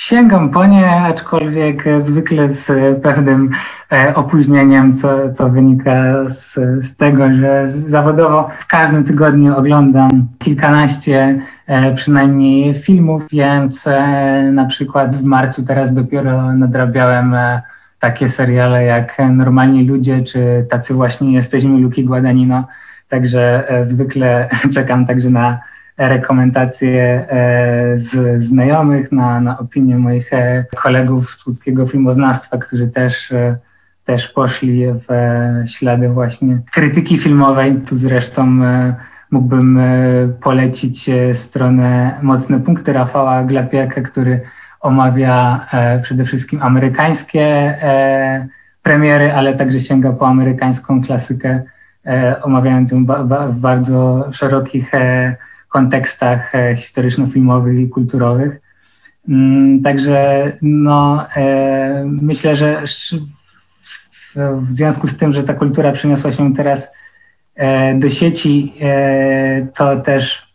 Sięgam po nie, aczkolwiek zwykle z pewnym opóźnieniem, co wynika z tego, że zawodowo w każdym tygodniu oglądam kilkanaście przynajmniej filmów, więc na przykład w marcu teraz dopiero nadrabiałem takie seriale jak Normalni ludzie, czy Tacy właśnie jesteśmy Luki Guadagnino, także zwykle czekam także na rekomendacje z znajomych, na opinie moich kolegów z łódzkiego filmoznawstwa, którzy też poszli w ślady właśnie krytyki filmowej. Tu zresztą mógłbym polecić stronę Mocne Punkty Rafała Glapiaka, który omawia przede wszystkim amerykańskie premiery, ale także sięga po amerykańską klasykę, omawiając ją w bardzo szerokich kontekstach historyczno-filmowych i kulturowych. Także myślę, że w związku z tym, że ta kultura przeniosła się teraz do sieci, to też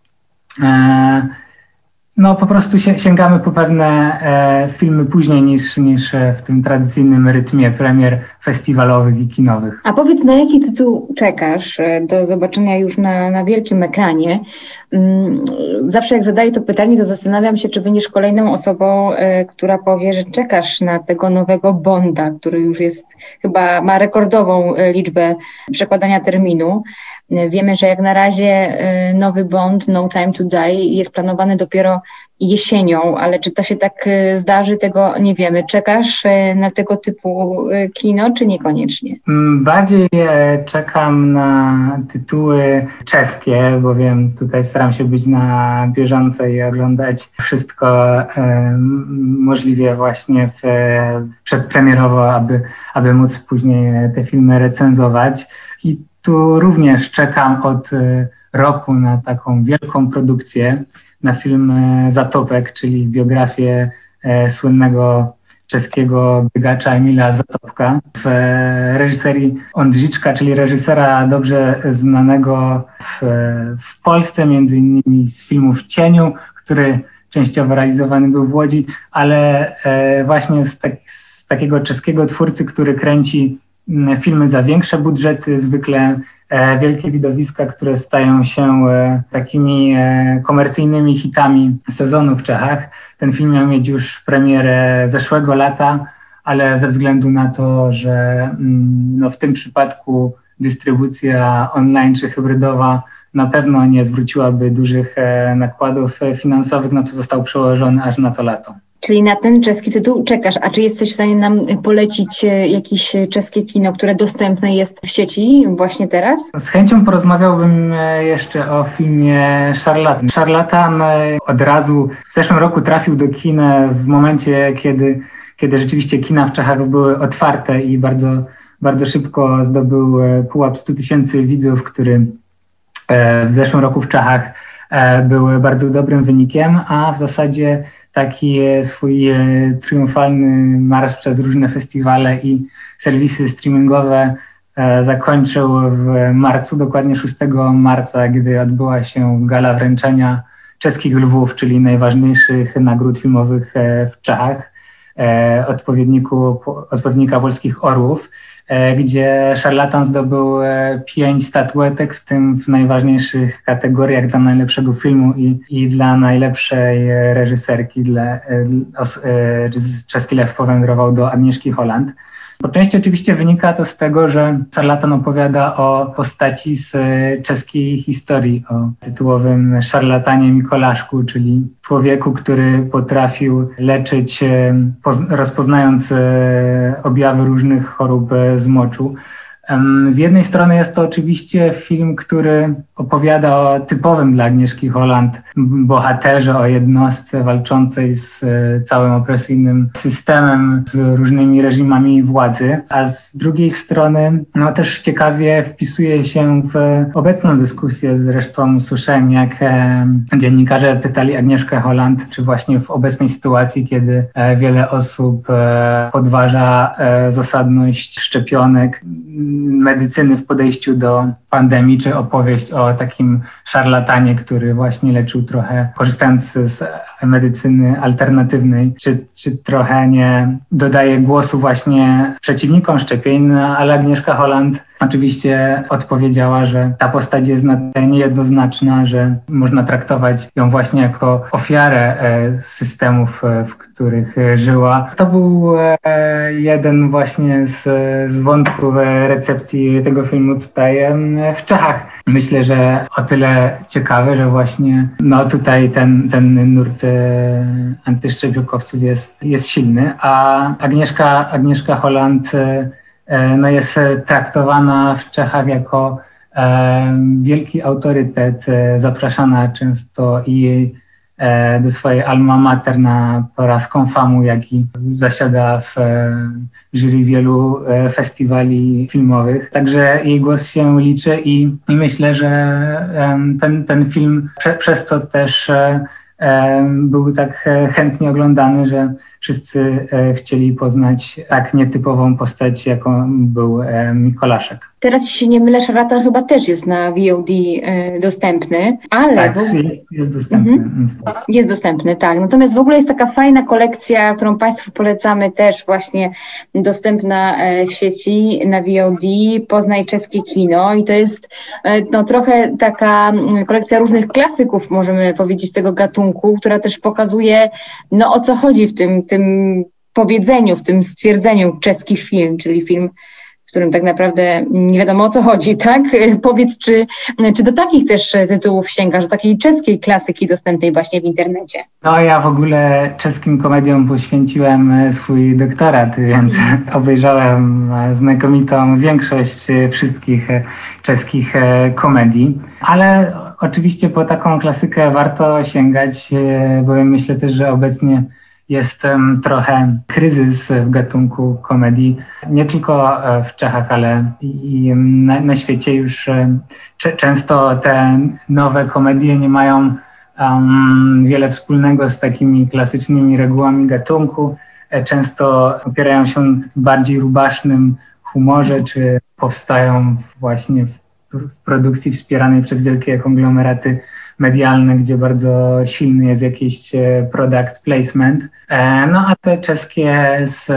po prostu sięgamy po pewne filmy później niż w tym tradycyjnym rytmie premier festiwalowych i kinowych. A powiedz, na jaki tytuł czekasz do zobaczenia już na wielkim ekranie? Zawsze jak zadaję to pytanie, to zastanawiam się, czy będziesz kolejną osobą, która powie, że czekasz na tego nowego Bonda, który już jest, chyba ma rekordową liczbę przekładania terminu. Wiemy, że jak na razie nowy Bond, No Time to Die, jest planowany dopiero jesienią, ale czy to się tak zdarzy, tego nie wiemy. Czekasz na tego typu kino, czy niekoniecznie? Bardziej czekam na tytuły czeskie, bowiem tutaj staram się być na bieżąco i oglądać wszystko możliwie właśnie przedpremierowo, aby móc później te filmy recenzować. I tu również czekam od roku na taką wielką produkcję, na film Zatopek, czyli biografię słynnego czeskiego biegacza Emila Zatopka w reżyserii Ondrzyczka, czyli reżysera dobrze znanego w Polsce, między innymi z filmu W cieniu, który częściowo realizowany był w Łodzi, ale właśnie z takiego czeskiego twórcy, który kręci filmy za większe budżety, zwykle wielkie widowiska, które stają się takimi komercyjnymi hitami sezonu w Czechach. Ten film miał mieć już premierę zeszłego lata, ale ze względu na to, że w tym przypadku dystrybucja online czy hybrydowa na pewno nie zwróciłaby dużych nakładów finansowych, to został przełożony aż na to lato. Czyli na ten czeski tytuł czekasz. A czy jesteś w stanie nam polecić jakieś czeskie kino, które dostępne jest w sieci właśnie teraz? Z chęcią porozmawiałbym jeszcze o filmie Szarlatan. Szarlatan od razu w zeszłym roku trafił do kin w momencie, kiedy rzeczywiście kina w Czechach były otwarte i bardzo, bardzo szybko zdobył pułap 100 000 widzów, który w zeszłym roku w Czechach był bardzo dobrym wynikiem, a w zasadzie taki swój triumfalny marsz przez różne festiwale i serwisy streamingowe zakończył w marcu, dokładnie 6 marca, gdy odbyła się gala wręczenia czeskich lwów, czyli najważniejszych nagród filmowych w Czechach, odpowiednika polskich orłów, gdzie Szarlatan zdobył 5 statuetek, w tym w najważniejszych kategoriach dla najlepszego filmu i dla najlepszej reżyserki. Czeski Lew powędrował do Agnieszki Holland. Po części oczywiście wynika to z tego, że Szarlatan opowiada o postaci z czeskiej historii, o tytułowym szarlatanie Mikolaszku, czyli człowieku, który potrafił leczyć, rozpoznając objawy różnych chorób z moczu. Z jednej strony jest to oczywiście film, który opowiada o typowym dla Agnieszki Holland bohaterze, o jednostce walczącej z całym opresyjnym systemem, z różnymi reżimami władzy, a z drugiej strony też ciekawie wpisuje się w obecną dyskusję. Zresztą słyszałem, jak dziennikarze pytali Agnieszkę Holland, czy właśnie w obecnej sytuacji, kiedy wiele osób podważa zasadność szczepionek, medycyny w podejściu do pandemii, czy opowieść o takim szarlatanie, który właśnie leczył trochę, korzystając z medycyny alternatywnej, czy trochę nie dodaje głosu właśnie przeciwnikom szczepień, ale Agnieszka Holland oczywiście odpowiedziała, że ta postać jest na tyle niejednoznaczna, że można traktować ją właśnie jako ofiarę systemów, w których żyła. To był jeden właśnie z wątków recepcji tego filmu tutaj w Czechach. Myślę, że o tyle ciekawy, że właśnie tutaj ten nurt antyszczepionkowców jest silny, a Agnieszka Holland jest traktowana w Czechach jako wielki autorytet, zapraszana często i do swojej alma mater na poraz Confamu, jak i zasiada w jury wielu festiwali filmowych. Także jej głos się liczy i myślę, że ten film przez to też był tak chętnie oglądany, że wszyscy chcieli poznać tak nietypową postać, jaką był Mikolaszek. Teraz, jeśli nie mylę, Szarlatan chyba też jest na VOD dostępny, ale... Tak, jest dostępny. Jest dostępny, tak. Natomiast w ogóle jest taka fajna kolekcja, którą Państwu polecamy, też właśnie dostępna w sieci na VOD, Poznaj czeskie kino, i to jest trochę taka kolekcja różnych klasyków, możemy powiedzieć, tego gatunku, która też pokazuje, o co chodzi w tym powiedzeniu, w tym stwierdzeniu czeski film, czyli film, w którym tak naprawdę nie wiadomo, o co chodzi, tak? Powiedz, czy do takich też tytułów sięgasz, do takiej czeskiej klasyki dostępnej właśnie w internecie? Ja w ogóle czeskim komediom poświęciłem swój doktorat, więc obejrzałem znakomitą większość wszystkich czeskich komedii, ale oczywiście po taką klasykę warto sięgać, bowiem myślę też, że obecnie jest trochę kryzys w gatunku komedii, nie tylko w Czechach, ale i na świecie już często te nowe komedie nie mają wiele wspólnego z takimi klasycznymi regułami gatunku. Często opierają się na bardziej rubasznym humorze, czy powstają właśnie w produkcji wspieranej przez wielkie konglomeraty medialne, gdzie bardzo silny jest jakiś product placement. A te czeskie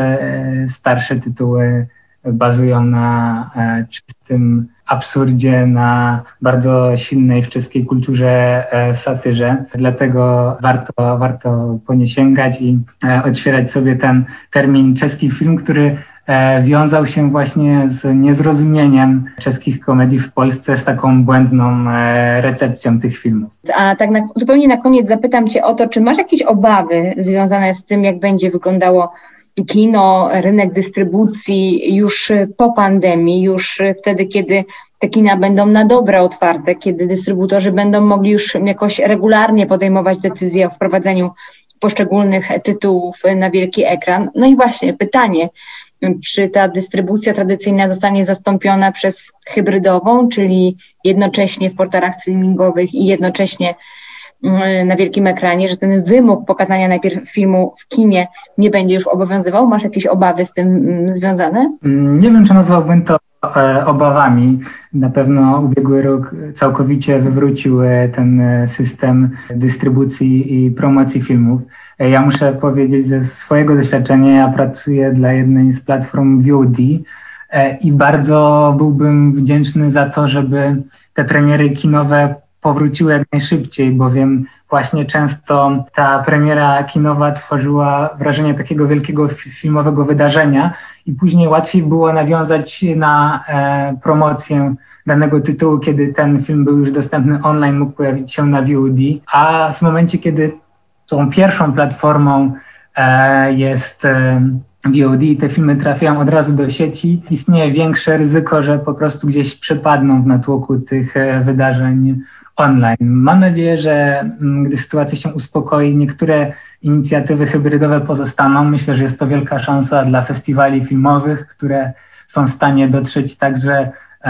starsze tytuły bazują na czystym absurdzie, na bardzo silnej w czeskiej kulturze satyrze. Dlatego warto po nie sięgać i otwierać sobie ten termin czeski film, który wiązał się właśnie z niezrozumieniem czeskich komedii w Polsce, z taką błędną recepcją tych filmów. A tak zupełnie na koniec zapytam Cię o to, czy masz jakieś obawy związane z tym, jak będzie wyglądało kino, rynek dystrybucji już po pandemii, już wtedy, kiedy te kina będą na dobre otwarte, kiedy dystrybutorzy będą mogli już jakoś regularnie podejmować decyzje o wprowadzeniu poszczególnych tytułów na wielki ekran. I właśnie pytanie, czy ta dystrybucja tradycyjna zostanie zastąpiona przez hybrydową, czyli jednocześnie w portalach streamingowych i jednocześnie na wielkim ekranie, że ten wymóg pokazania najpierw filmu w kinie nie będzie już obowiązywał? Masz jakieś obawy z tym związane? Nie wiem, czy nazwałbym to obawami. Na pewno ubiegły rok całkowicie wywrócił ten system dystrybucji i promocji filmów. Ja muszę powiedzieć ze swojego doświadczenia, ja pracuję dla jednej z platform VOD i bardzo byłbym wdzięczny za to, żeby te premiery kinowe powróciły jak najszybciej, bowiem właśnie często ta premiera kinowa tworzyła wrażenie takiego wielkiego filmowego wydarzenia i później łatwiej było nawiązać na promocję danego tytułu, kiedy ten film był już dostępny online, mógł pojawić się na VOD, a w momencie, kiedy tą pierwszą platformą jest VOD i te filmy trafiają od razu do sieci, istnieje większe ryzyko, że po prostu gdzieś przepadną w natłoku tych wydarzeń online. Mam nadzieję, że gdy sytuacja się uspokoi, niektóre inicjatywy hybrydowe pozostaną. Myślę, że jest to wielka szansa dla festiwali filmowych, które są w stanie dotrzeć także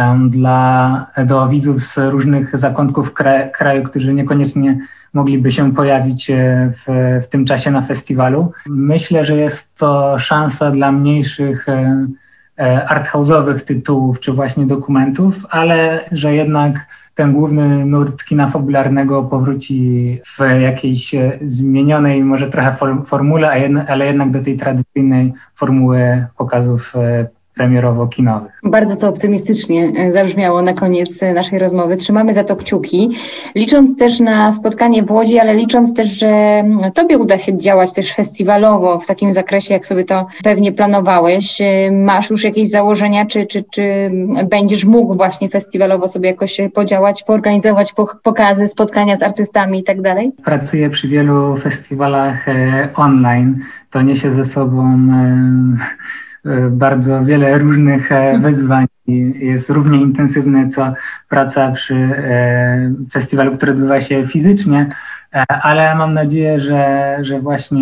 do widzów z różnych zakątków kraju, którzy niekoniecznie mogliby się pojawić w tym czasie na festiwalu. Myślę, że jest to szansa dla mniejszych arthouse'owych tytułów czy właśnie dokumentów, ale że jednak ten główny nurt kina fabularnego powróci w jakiejś zmienionej może trochę formule, ale jednak do tej tradycyjnej formuły pokazów premierowo-kinowych. Bardzo to optymistycznie zabrzmiało na koniec naszej rozmowy. Trzymamy za to kciuki, licząc też na spotkanie w Łodzi, ale licząc też, że Tobie uda się działać też festiwalowo w takim zakresie, jak sobie to pewnie planowałeś. Masz już jakieś założenia, czy będziesz mógł właśnie festiwalowo sobie jakoś podziałać, poorganizować pokazy, spotkania z artystami i tak dalej? Pracuję przy wielu festiwalach online. To niesie ze sobą bardzo wiele różnych wyzwań i jest równie intensywne co praca przy festiwalu, który odbywa się fizycznie, ale mam nadzieję, że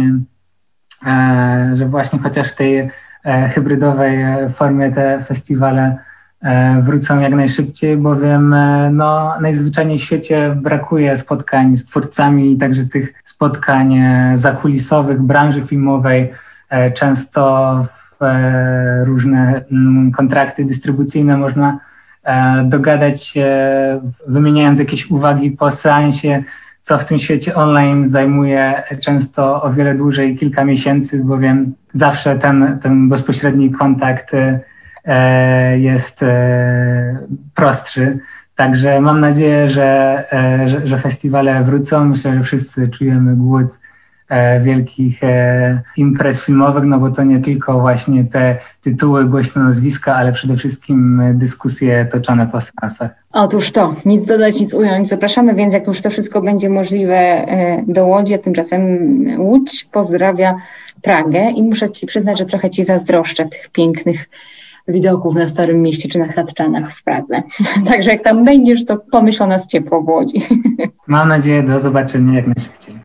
właśnie chociaż w tej hybrydowej formie te festiwale wrócą jak najszybciej, bowiem najzwyczajniej w świecie brakuje spotkań z twórcami i także tych spotkań zakulisowych branży filmowej, często różne kontrakty dystrybucyjne można dogadać się, wymieniając jakieś uwagi po seansie, co w tym świecie online zajmuje często o wiele dłużej, kilka miesięcy, bowiem zawsze ten bezpośredni kontakt jest prostszy. Także mam nadzieję, że festiwale wrócą. Myślę, że wszyscy czujemy głód wielkich imprez filmowych, no bo to nie tylko właśnie te tytuły, głośne nazwiska, ale przede wszystkim dyskusje toczone po seansach. Otóż to, nic dodać, nic ująć. Zapraszamy więc, jak już to wszystko będzie możliwe, do Łodzi, a tymczasem Łódź pozdrawia Pragę i muszę Ci przyznać, że trochę Ci zazdroszczę tych pięknych widoków na Starym Mieście czy na Hradczanach w Pradze. Także jak tam będziesz, to pomyśl o nas ciepło w Łodzi. Mam nadzieję, do zobaczenia jak najszybciej.